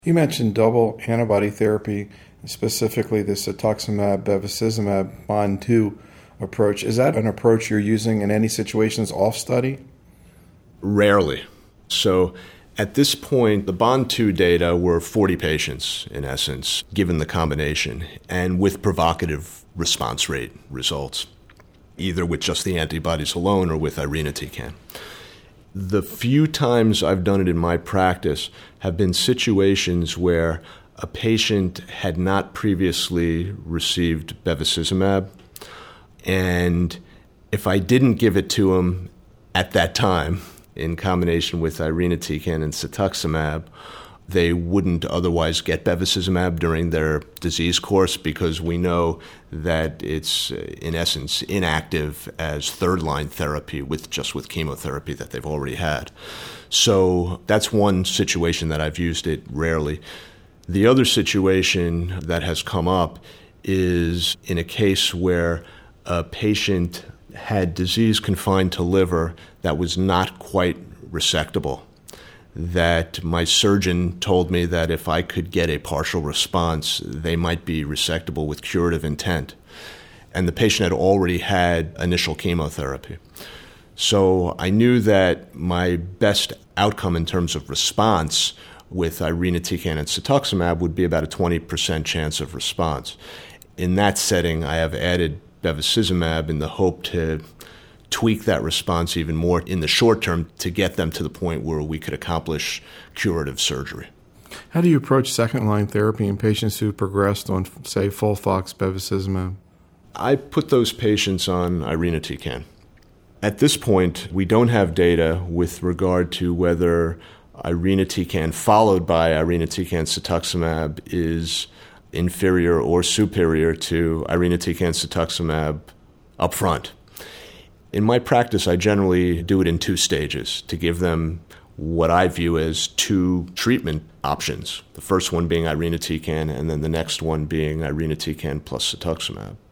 You mentioned double antibody therapy, specifically the cetuximab bevacizumab BOND-2 approach. Is that an approach you're using in any situations off study? Rarely. So at this point, the BOND-2 data were 40 patients, in essence, given the combination, and with provocative response rate results, either with just the antibodies alone or with irinotecan. The few times I've done it in my practice have been situations where a patient had not previously received bevacizumab, and if I didn't give it to him at that time in combination with irinotecan and cetuximab, they wouldn't otherwise get bevacizumab during their disease course because we know that it's, in essence, inactive as third-line therapy with chemotherapy that they've already had. So that's one situation that I've used it rarely. The other situation that has come up is in a case where a patient had disease confined to liver that was not quite resectable, that my surgeon told me that if I could get a partial response, they might be resectable with curative intent. And the patient had already had initial chemotherapy. So I knew that my best outcome in terms of response with irinotecan and cetuximab would be about a 20% chance of response. In that setting, I have added bevacizumab in the hope to tweak that response even more in the short term to get them to the point where we could accomplish curative surgery. How do you approach second-line therapy in patients who progressed on, say, FOLFOX bevacizumab? I put those patients on irinotecan. At this point, we don't have data with regard to whether irinotecan followed by irinotecan cetuximab is inferior or superior to irinotecan cetuximab up front. In my practice, I generally do it in two stages to give them what I view as two treatment options. The first one being irinotecan, and then the next one being irinotecan plus cetuximab.